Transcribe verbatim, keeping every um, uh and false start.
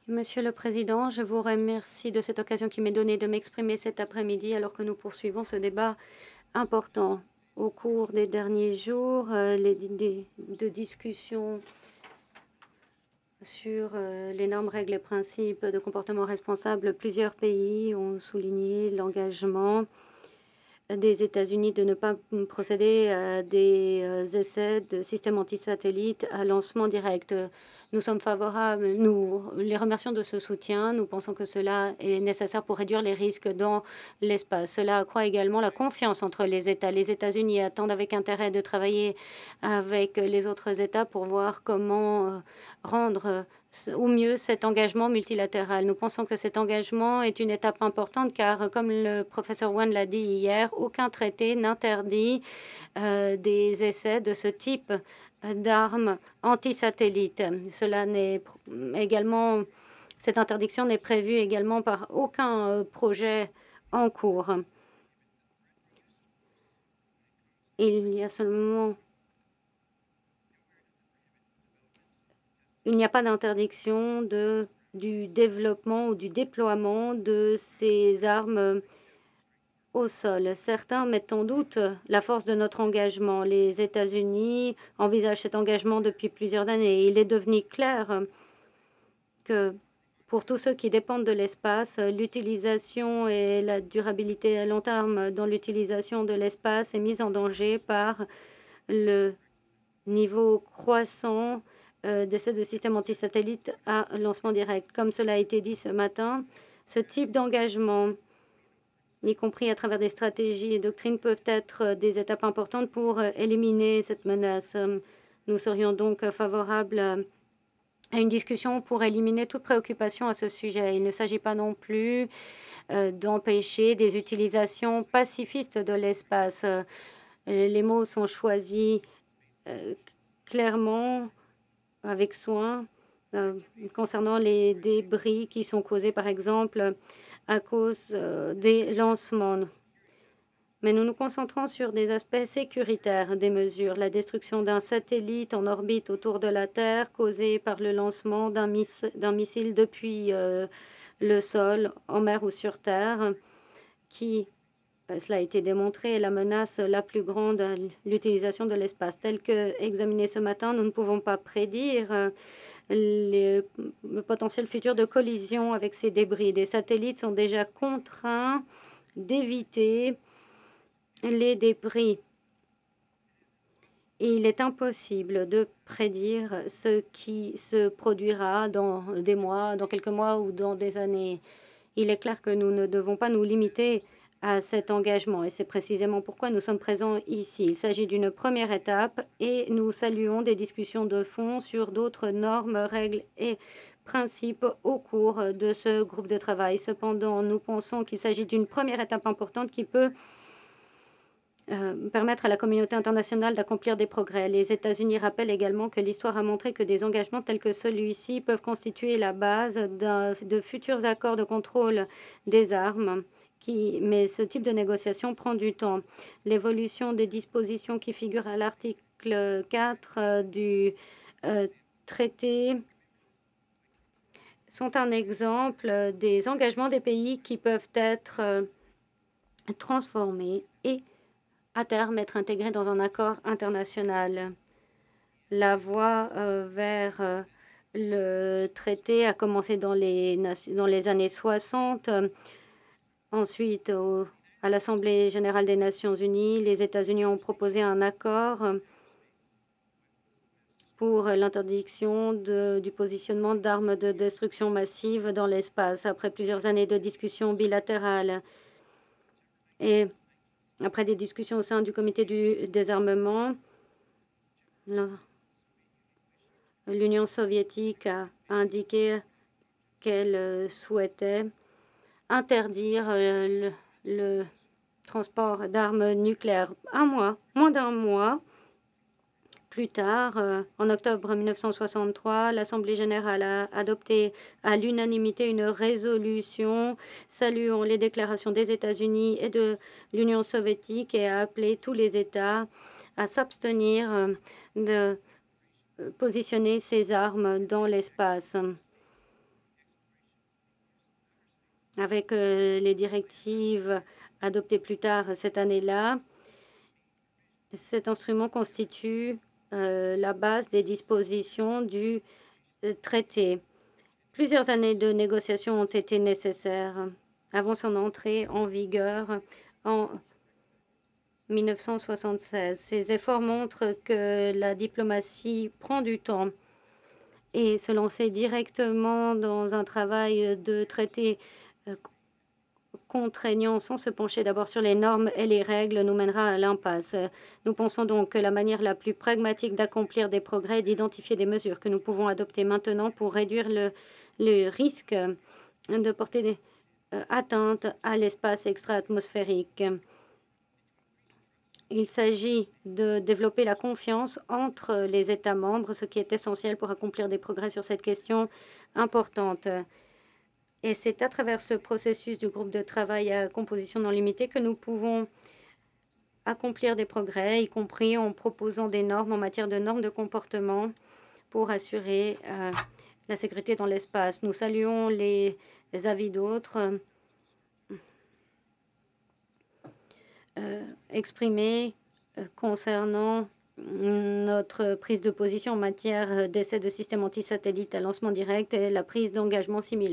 Monsieur le Président, je vous remercie de cette occasion qui m'est donnée de m'exprimer cet après-midi alors que nous poursuivons ce débat important. Au cours des derniers jours, euh, les des- de discussions sur euh, les normes, règles et principes de comportement responsable, plusieurs pays ont souligné l'engagement des États-Unis de ne pas procéder à des euh, essais de systèmes antisatellites à lancement direct. Nous sommes favorables, nous les remercions de ce soutien. Nous pensons que cela est nécessaire pour réduire les risques dans l'espace. Cela accroît également la confiance entre les États. Les États-Unis attendent avec intérêt de travailler avec les autres États pour voir comment euh, rendre au mieux cet engagement multilatéral. Nous pensons que cet engagement est une étape importante car, comme le professeur Wan l'a dit hier, aucun traité n'interdit euh, des essais de ce type d'armes antisatellites. Cela n'est également, cette interdiction n'est prévue également par aucun euh, projet en cours. Il y a seulement Il n'y a pas d'interdiction de, du développement ou du déploiement de ces armes au sol. Certains mettent en doute la force de notre engagement. Les États-Unis envisagent cet engagement depuis plusieurs années. Il est devenu clair que pour tous ceux qui dépendent de l'espace, l'utilisation et la durabilité à long terme dans l'utilisation de l'espace est mise en danger par le niveau croissant euh, d'essais de systèmes antisatellites à lancement direct. Comme cela a été dit ce matin, ce type d'engagement, y compris à travers des stratégies et doctrines, peuvent être euh, des étapes importantes pour euh, éliminer cette menace. Euh, Nous serions donc favorables euh, à une discussion pour éliminer toute préoccupation à ce sujet. Il ne s'agit pas non plus euh, d'empêcher des utilisations pacifistes de l'espace. Euh, les mots sont choisis euh, clairement, avec soin, euh, concernant les débris qui sont causés, par exemple, à cause euh, des lancements. Mais nous nous concentrons sur des aspects sécuritaires des mesures. La destruction d'un satellite en orbite autour de la Terre causée par le lancement d'un miss d'un missile depuis euh, le sol, en mer ou sur Terre, qui, euh, cela a été démontré, est la menace la plus grande à l'utilisation de l'espace. Tel que examiné ce matin, nous ne pouvons pas prédire euh, les- le potentiel futur de collision avec ces débris. Des satellites sont déjà contraints d'éviter les débris. Et il est impossible de prédire ce qui se produira dans des mois, dans quelques mois ou dans des années. Il est clair que nous ne devons pas nous limiter à cet engagement et c'est précisément pourquoi nous sommes présents ici. Il s'agit d'une première étape et nous saluons des discussions de fond sur d'autres normes, règles et principes au cours de ce groupe de travail. Cependant, nous pensons qu'il s'agit d'une première étape importante qui peut euh, permettre à la communauté internationale d'accomplir des progrès. Les États-Unis rappellent également que l'histoire a montré que des engagements tels que celui-ci peuvent constituer la base de futurs accords de contrôle des armes. Qui, mais ce type de négociation prend du temps. L'évolution des dispositions qui figurent à l'article quatre euh, du euh, traité sont un exemple des engagements des pays qui peuvent être euh, transformés et à terme être intégrés dans un accord international. La voie euh, vers euh, le traité a commencé dans les, dans les années soixante. Ensuite, au, à l'Assemblée générale des Nations unies, les États-Unis ont proposé un accord pour l'interdiction du positionnement d'armes de destruction massive dans l'espace, après plusieurs années de discussions bilatérales. Et après des discussions au sein du comité du désarmement, l'Union soviétique a indiqué qu'elle euh, souhaitait interdire euh, le, le transport d'armes nucléaires. Un mois, moins d'un mois plus tard, euh, en octobre mille neuf cent soixante-trois, l'Assemblée générale a adopté à l'unanimité une résolution saluant les déclarations des États-Unis et de l'Union soviétique et a appelé tous les États à s'abstenir euh, de positionner ces armes dans l'espace. avec euh, les directives adoptées plus tard cette année-là. Cet instrument constitue euh, la base des dispositions du euh, traité. Plusieurs années de négociations ont été nécessaires avant son entrée en vigueur en mille neuf cent soixante-seize. Ces efforts montrent que la diplomatie prend du temps et se lancer directement dans un travail de traité euh, contraignant sans se pencher d'abord sur les normes et les règles nous mènera à l'impasse. Nous pensons donc que la manière la plus pragmatique d'accomplir des progrès est d'identifier des mesures que nous pouvons adopter maintenant pour réduire le, le risque de porter des euh, atteintes à l'espace extra-atmosphérique. Il s'agit de développer la confiance entre les États membres, ce qui est essentiel pour accomplir des progrès sur cette question importante. Et c'est à travers ce processus du groupe de travail à composition non limitée que nous pouvons accomplir des progrès, y compris en proposant des normes en matière de normes de comportement pour assurer euh, la sécurité dans l'espace. Nous saluons les, les avis d'autres euh, exprimés euh, concernant notre prise de position en matière d'essai de systèmes antisatellites à lancement direct et la prise d'engagement similaire.